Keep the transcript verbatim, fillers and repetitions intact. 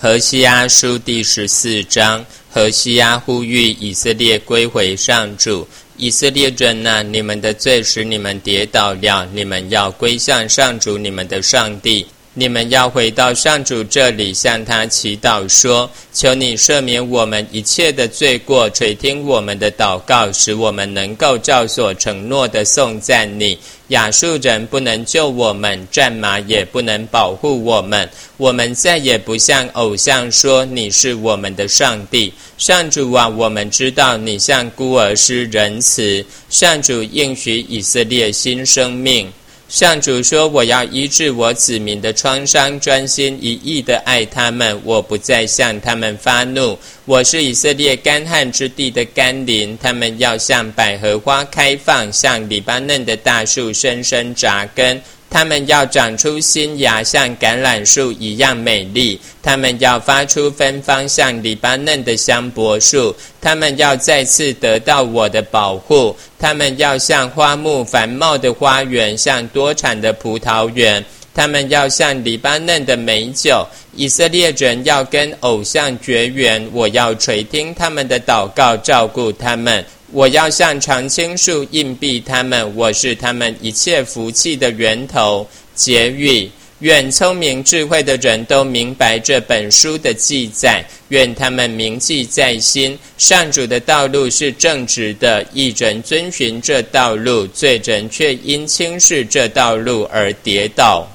何西阿书第十四章，何西阿呼吁以色列归回上主。以色列人啊，你们的罪使你们跌倒了，你们要归向上主你们的上帝。你们要回到上主这里，向他祈祷说，求你赦免我们一切的罪过，垂听我们的祷告，使我们能够照所承诺的颂赞你。亚述人不能救我们，战马也不能保护我们，我们再也不向偶像说你是我们的上帝。上主啊，我们知道你向孤儿施仁慈，上主应许以色列新生命。上主说，我要医治我子民的创伤，专心一意地爱他们，我不再向他们发怒。我是以色列干旱之地的甘霖，他们要像百合花开放，像黎巴嫩的大树深深扎根。他们要长出新芽，像橄榄树一样美丽。他们要发出芬芳，像黎巴嫩的香柏树。他们要再次得到我的保护。他们要像花木繁茂的花园，像多产的葡萄园。他们要像黎巴嫩的美酒。以色列人要跟偶像绝缘，我要垂听他们的祷告，照顾他们。我要像常青树荫蔽他们，我是他们一切福气的源头。结语：愿聪明智慧的人都明白这本书的记载，愿他们铭记在心。上主的道路是正直的，义人遵循这道路，罪人却因轻视这道路而跌倒。